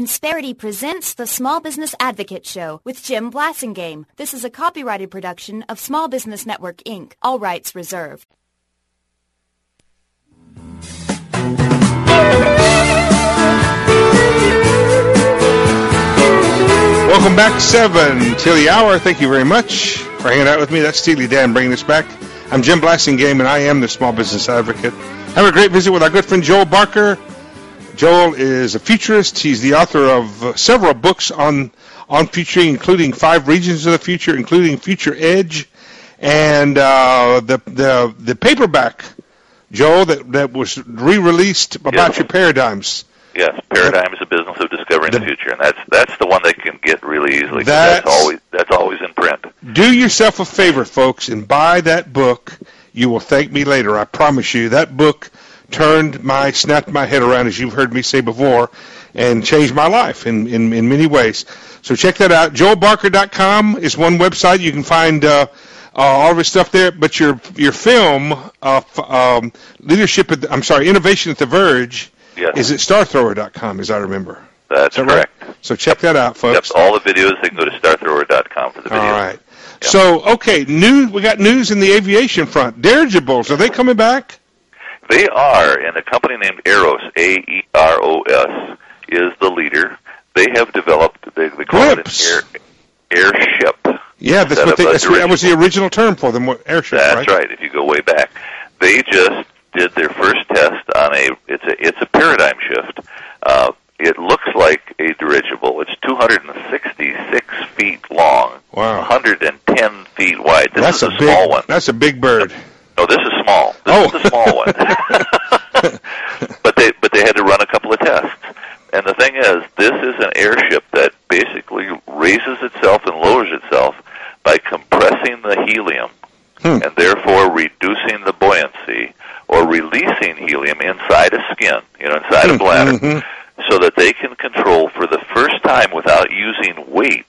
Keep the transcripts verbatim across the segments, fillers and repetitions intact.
Insperity presents the Small Business Advocate Show with Jim Blasingame. This is a copyrighted production of Small Business Network, Incorporated. All rights reserved. Welcome back, seven till the hour. Thank you very much for hanging out with me. That's Steely Dan bringing us back. I'm Jim Blasingame, and I am the Small Business Advocate. Have a great visit with our good friend Joel Barker. Joel is a futurist. He's the author of uh, several books on on futuring, including Five Regions of the Future, including Future Edge, and uh, the the the paperback, Joel, that, that was re-released about yes. your paradigms. Yes, Paradigms, the Business of Discovering the, the Future, and that's that's the one that can get really easily. That's, that's always that's always in print. Do yourself a favor, folks, and buy that book. You will thank me later. I promise you. That book turned my, snapped my head around, as you've heard me say before, and changed my life in, in, in many ways. So check that out. joel barker dot com is one website. You can find uh, uh, all of his stuff there. But your your film, uh, um, Leadership, at the, I'm sorry, Innovation at the Verge, yes. is at star thrower dot com, as I remember. That's that correct. Right? So check that out, folks. Yep, all the videos, they can go to star thrower dot com for the videos. All right. Yep. So, okay, news, we got news in the aviation front. Dirigibles, are they coming back? They are, and a company named Aeros, A E R O S, is the leader. They have developed, they, they call Glimpse. it an air, airship. Yeah, that's what they, that's, that was the original term for them, airship, That's right? That's right, if you go way back. They just did their first test on a, it's a, it's a paradigm shift. Uh, it looks like a dirigible. It's two hundred sixty-six feet long, wow. one hundred ten feet wide. This that's is a, a small big, one. That's a big bird. No, this is small. This oh. is the small one. but they but they had to run a couple of tests. And the thing is, this is an airship that basically raises itself and lowers itself by compressing the helium hmm. and therefore reducing the buoyancy or releasing helium inside a skin, you know, inside a bladder, mm-hmm. so that they can control for the first time without using weight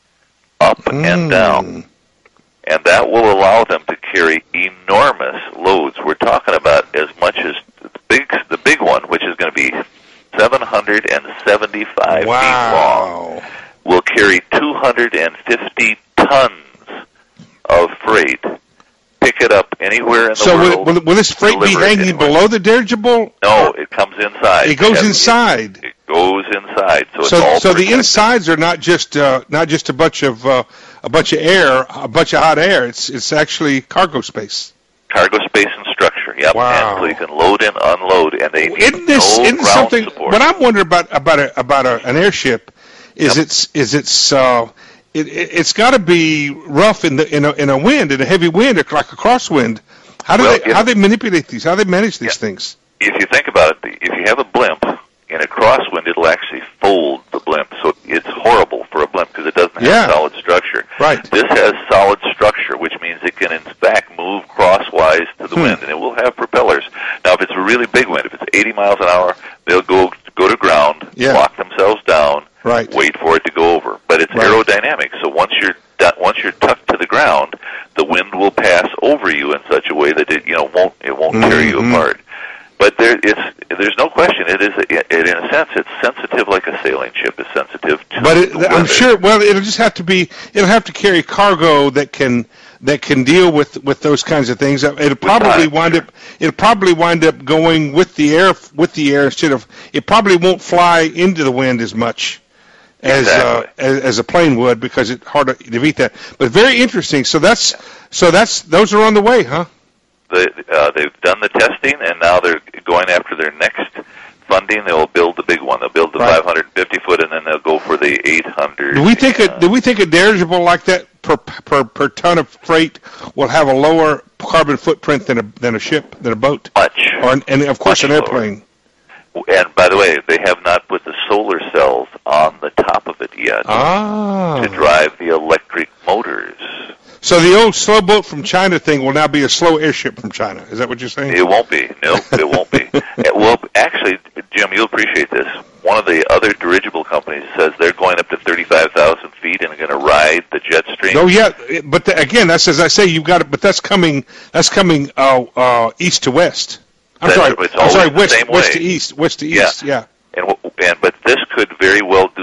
up mm. and down. And that will allow them to carry enormous loads. We're talking about as much as the big, the big one, which is going to be seven hundred seventy-five wow. feet long, will carry two hundred fifty tons of freight. Pick it up anywhere in the so world. So will, will, will this freight be hanging below the dirigible? No, it comes inside. It goes it inside. It, it goes inside. So, so, it's all so the insides are not just uh, not just a bunch of uh, a bunch of air, a bunch of hot air. It's it's actually cargo space. Cargo space and structure. Yep. Wow. And so you can load and unload, and they need isn't this, no isn't ground something, support. What I'm wondering about about a, about a, an airship is yep. it's is it's uh, it, it, it's got to be rough in the in a in a wind, in a heavy wind, like a crosswind. How do well, they how do they manipulate these? How do they manage these yeah. things? If you think about it, if you have a blimp in a crosswind, it'll actually fold the blimp. So it's horrible for a blimp because it doesn't have yeah. solid structure. Right. This has solid structure, which means it can in fact move crosswise to the hmm. wind, and it will have propellers. Now, if it's a really big wind, if it's eighty miles an hour, they'll go go to ground, yeah. lock themselves down, right. wait for it to go over. But it's right. aerodynamic, so once you're once you're tucked to the ground, the wind will pass over you in such a way that it you know won't it won't mm-hmm. tear you apart. But there, it's there's no question. It is, it, in a sense, it's sensitive like a sailing ship is sensitive to. But it, the I'm sure. Well, it'll just have to be. It'll have to carry cargo that can that can deal with, with those kinds of things. It'll probably time, wind sure. up. It'll probably wind up going with the air with the air instead of. It probably won't fly into the wind as much as exactly. uh, as, as a plane would because it's hard to defeat that. But very interesting. So that's so that's those are on the way, huh? The, uh, they've done the testing, and now they're going after their next funding. They'll build the big one. They'll build the right. five hundred fifty foot, and then they'll go for the eight hundred. Do we think a do we think a dirigible like that per per per ton of freight will have a lower carbon footprint than a than a ship than a boat? Much. Or and of course Much an airplane. Lower. And by the way, they have not put the solar cells on the top of it yet ah. to drive the electric motors. So the old slow boat from China thing will now be a slow airship from China. Is that what you're saying? It won't be. Nope, it won't be. It, well, actually, Jim, you'll appreciate this. One of the other dirigible companies says they're going up to thirty-five thousand feet and are going to ride the jet stream. Oh yeah, but the, again, that's as I say, you've got it. But that's coming. That's coming uh, uh, east to west. I'm that's, sorry. I'm sorry. West, west to east. West to east. Yeah. yeah. And and but this could very well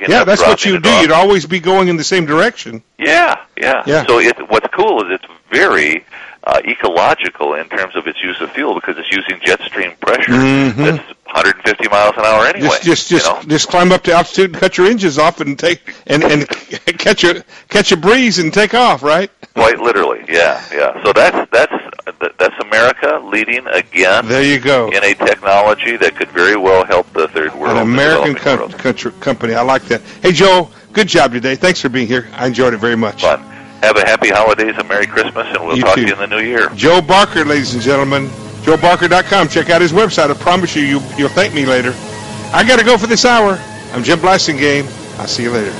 end yeah, up that's what dropping you it do. off. You'd always be going in the same direction. Yeah, yeah. Yeah. So it, what's cool is it's very uh, ecological in terms of its use of fuel because it's using jet stream pressure Mm-hmm. that's one hundred fifty miles an hour anyway. Just, just, just, you know? just climb up to altitude and cut your engines off and take and and catch a catch a breeze and take off, right? Quite literally, yeah, yeah. So that's that's that's America leading again. There you go. In a technology that could very well help the third world. An American the com- world. country, company. I like that. Hey, Joe, good job today. Thanks for being here. I enjoyed it very much. Fun. Have a happy holidays, a Merry Christmas, and we'll You talk too. to you in the new year. Joe Barker, ladies and gentlemen. Joe Barker dot com. Check out his website. I promise you, you you'll thank me later. I got to go for this hour. I'm Jim Blasingame. I'll see you later.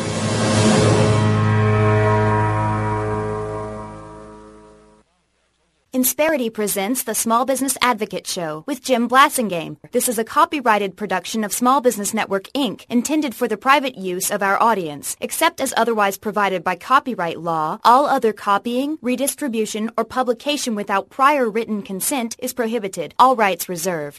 Insperity presents the Small Business Advocate Show with Jim Blasingame. This is a copyrighted production of Small Business Network, Incorporated, intended for the private use of our audience. Except as otherwise provided by copyright law, all other copying, redistribution, or publication without prior written consent is prohibited. All rights reserved.